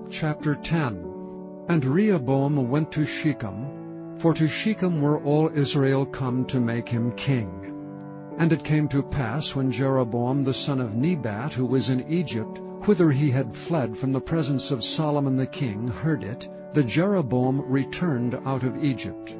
Chapter 10. And Rehoboam went to Shechem, for to Shechem were all Israel come to make him king. And it came to pass, when Jeroboam the son of Nebat, who was in Egypt, whither he had fled from the presence of Solomon the king, heard it, that Jeroboam returned out of Egypt.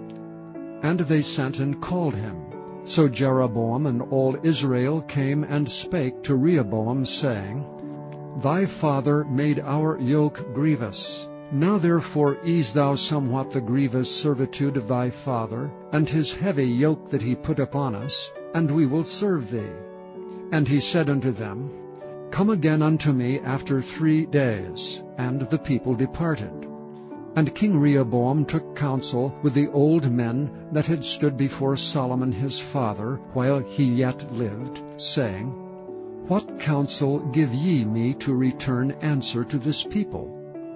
And they sent and called him. So Jeroboam and all Israel came and spake to Rehoboam, saying, Thy father made our yoke grievous. Now therefore ease thou somewhat the grievous servitude of thy father, and his heavy yoke that he put upon us, and we will serve thee. And he said unto them, Come again unto me after 3 days. And the people departed. And King Rehoboam took counsel with the old men that had stood before Solomon his father, while he yet lived, saying, What counsel give ye me to return answer to this people?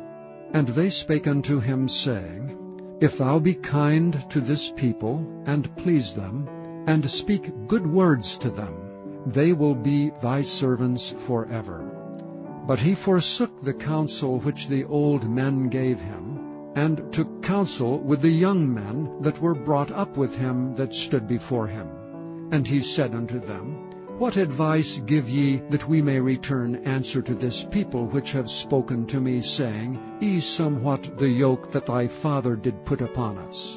And they spake unto him, saying, If thou be kind to this people, and please them, and speak good words to them, they will be thy servants forever. But he forsook the counsel which the old men gave him, and took counsel with the young men that were brought up with him that stood before him. And he said unto them, What advice give ye, that we may return answer to this people which have spoken to me, saying, Ease somewhat the yoke that thy father did put upon us?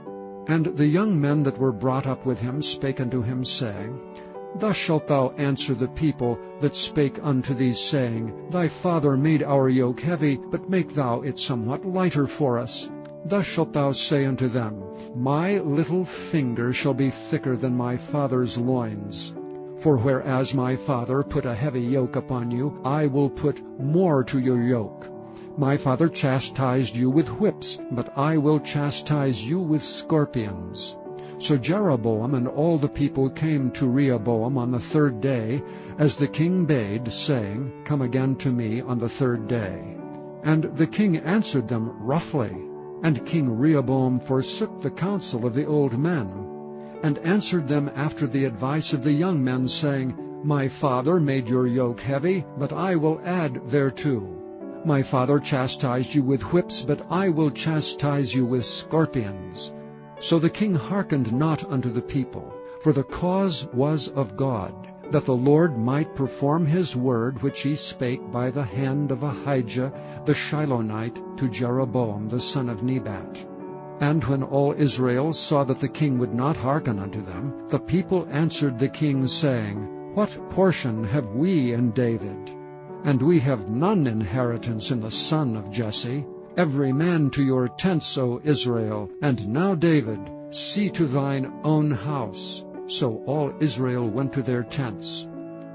And the young men that were brought up with him spake unto him, saying, Thus shalt thou answer the people that spake unto thee, saying, Thy father made our yoke heavy, but make thou it somewhat lighter for us. Thus shalt thou say unto them, My little finger shall be thicker than my father's loins. For whereas my father put a heavy yoke upon you, I will put more to your yoke. My father chastised you with whips, but I will chastise you with scorpions. So Jeroboam and all the people came to Rehoboam on the 3rd day, as the king bade, saying, Come again to me on the 3rd day. And the king answered them roughly. And King Rehoboam forsook the counsel of the old men, and answered them after the advice of the young men, saying, My father made your yoke heavy, but I will add thereto. My father chastised you with whips, but I will chastise you with scorpions. So the king hearkened not unto the people, for the cause was of God, that the Lord might perform his word which he spake by the hand of Ahijah the Shilonite to Jeroboam the son of Nebat. And when all Israel saw that the king would not hearken unto them, the people answered the king, saying, What portion have we in David? And we have none inheritance in the son of Jesse. Every man to your tents, O Israel. And now, David, see to thine own house. So all Israel went to their tents.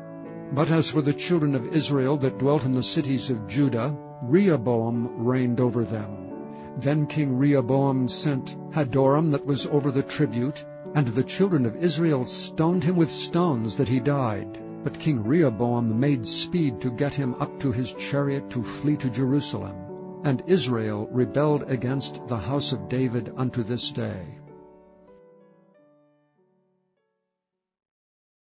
But as for the children of Israel that dwelt in the cities of Judah, Rehoboam reigned over them. Then King Rehoboam sent Hadoram that was over the tribute, and the children of Israel stoned him with stones that he died. But King Rehoboam made speed to get him up to his chariot to flee to Jerusalem. And Israel rebelled against the house of David unto this day.